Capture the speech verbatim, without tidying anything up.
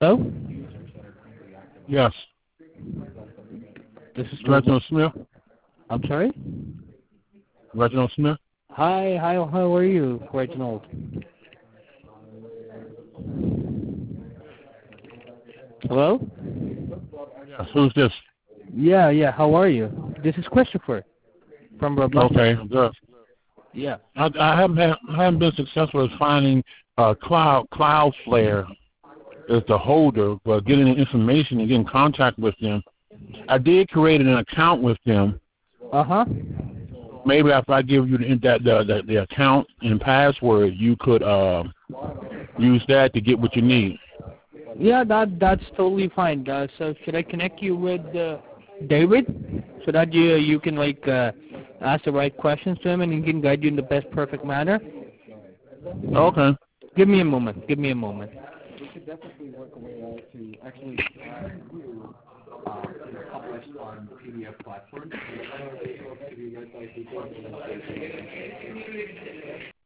Hello? Yes. This is Reginald Smith. I'm sorry? Reginald Smith. Hi, hi, how are you, Reginald? Hello? Yes. Who's this? Yeah, yeah, how are you? This is Christopher from Robusta. Okay, good. Yeah. I, I haven't had, I haven't been successful at finding uh, Cloud Cloudflare as the holder, but getting the information and getting in contact with them. I did create an account with them. Uh-huh. Maybe if I give you the, that, the, the, the account and password, you could uh, use that to get what you need. Yeah, that that's totally fine. Uh, so should I connect you with uh, David so that you you can like uh, ask the right questions to him and he can guide you in the best perfect manner? Okay. Give me a moment. Give me a moment. We could definitely work a way out to actually have you uh, you know, publish on P D F platforms.